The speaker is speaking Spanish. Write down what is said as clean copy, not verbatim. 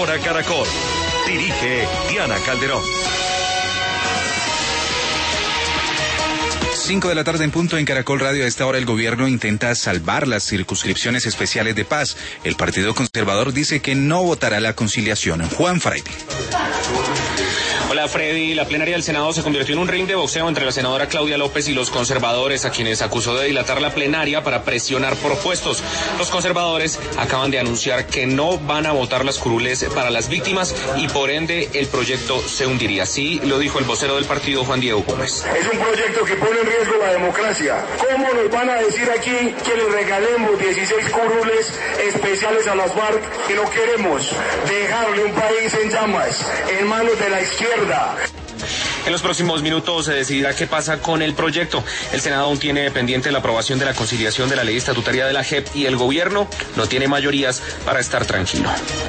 para Caracol. Dirige Diana Calderón. 5 de la tarde en punto en Caracol Radio. A esta hora el gobierno intenta salvar las circunscripciones especiales de paz. El Partido Conservador dice que no votará la conciliación. Juan Fraile. Hola Freddy, la plenaria del Senado se convirtió en un ring de boxeo entre la senadora Claudia López y los conservadores, a quienes acusó de dilatar la plenaria para presionar por puestos. Los conservadores acaban de anunciar que no van a votar las curules para las víctimas y por ende el proyecto se hundiría. Así lo dijo el vocero del partido, Juan Diego Gómez. Es un proyecto que pone en riesgo la democracia. ¿Cómo nos van a decir aquí que le regalemos 16 curules especiales a las FARC? Que no queremos dejarle un país en llamas, en manos de la izquierda. En los próximos minutos se decidirá qué pasa con el proyecto. El Senado aún tiene pendiente la aprobación de la conciliación de la ley estatutaria de la JEP y el gobierno no tiene mayorías para estar tranquilo.